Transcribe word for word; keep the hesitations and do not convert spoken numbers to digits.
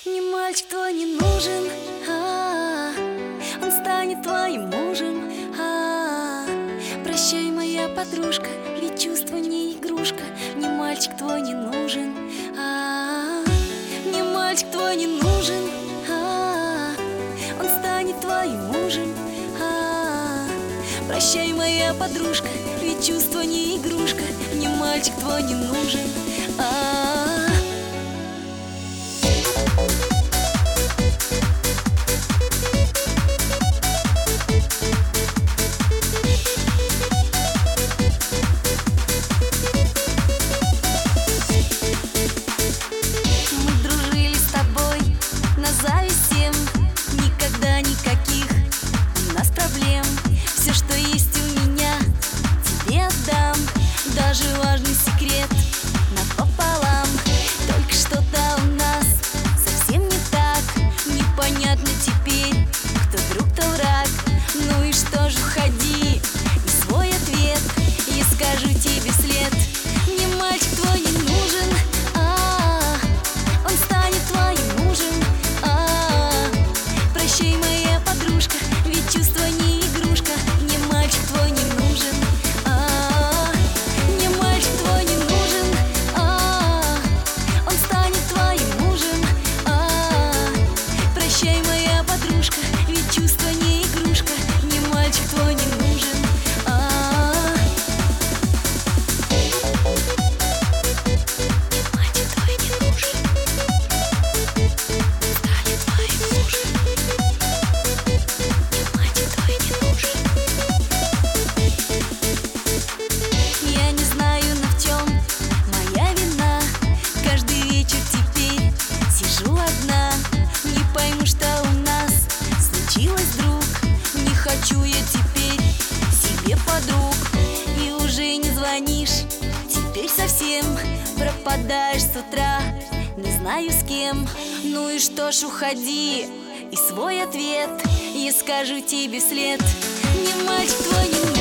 Мне мальчик твой не нужен, а -а -а. Он станет твоим мужем, а -а -а. Прощай, моя подружка, ведь чувство не игрушка. Мне мальчик твой не нужен, а -а -а. Мне мальчик твой не нужен, а -а -а. Он станет твоим мужем, а -а -а. Прощай, моя подружка, ведь чувство не игрушка. Мне мальчик твой не нужен, а -а -а. Никогда никаких у нас проблем. Все, что есть у меня, тебе отдам. Даже важный секрет напополам. Только что-то у нас совсем не так. Непонятно теперь, кто друг, кто враг. Ну и что ж, уходи, и свой ответ я скажу тебе вслед. Мне мальчик твой не нужен, а -а -а. Он станет твоим мужем, а -а -а. Прощай, моя подружка, ведь чувство не игрушка. Мне мальчик твой не нужен, а -а -а. Мне мальчик твой не нужен, а -а -а. Он станет твоим мужем, а -а -а. Прощай, моя подружка, ведь чувство не игрушка. Мне мальчик твой не нужен, а -а -а. Мне мальчик твой не нужен, станет твоим мужем. Я не знаю, но в чем моя вина. Каждый вечер теперь сижу одна. Не пойму, что у нас случилось, друг. Не хочу я теперь себе подруг. И уже не звонишь, теперь совсем пропадаешь с утра, не знаю с кем. Ну и что ж, уходи, и свой ответ я скажу тебе вслед. Мне мальчик твой не